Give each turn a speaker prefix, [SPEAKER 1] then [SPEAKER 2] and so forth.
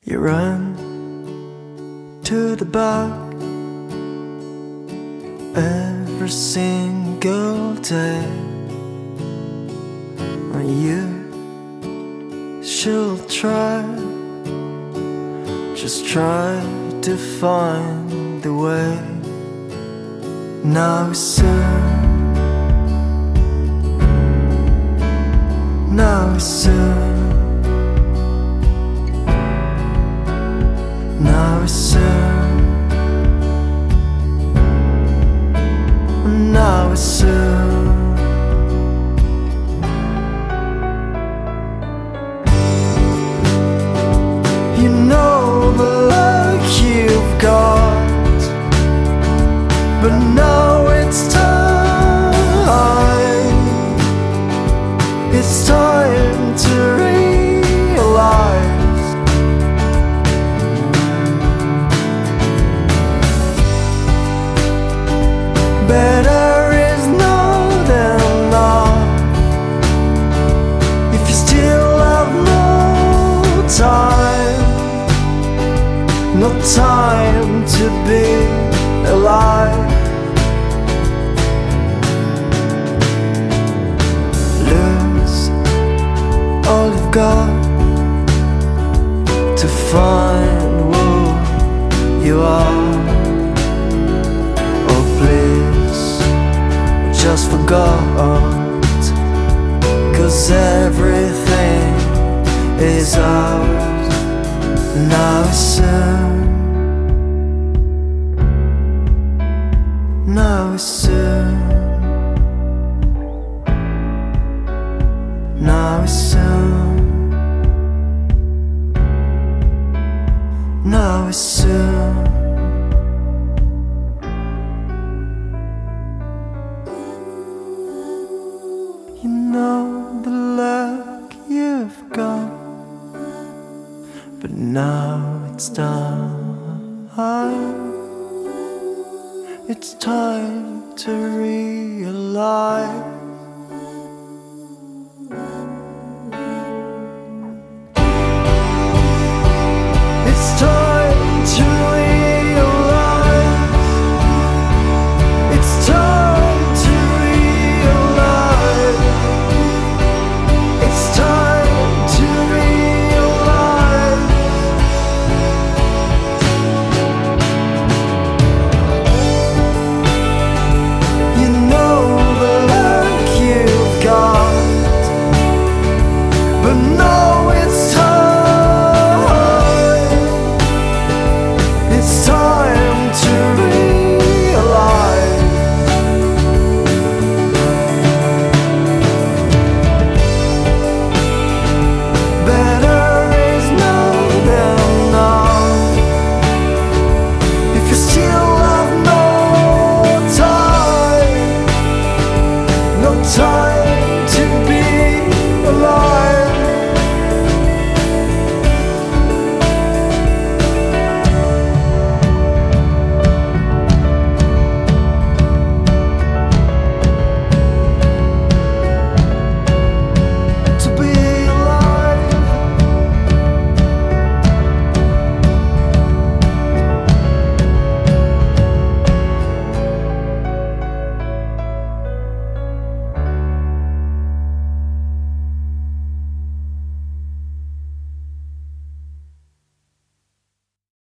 [SPEAKER 1] You run to the back every single day, and you should try, just try to find the way. Now it's soon, now it's soon, now it's soon, now it's soon. You know the luck you've got, but now it's time. It's time to realize better is now than not. If you still have no time, no time to be alive, lose all you've got to find who you are. Oh please, just forgot, 'cause everything is ours. Now it's soon, now it's soon, now it's soon, now it's soon. You know the luck you've got, but now it's time. It's time to realize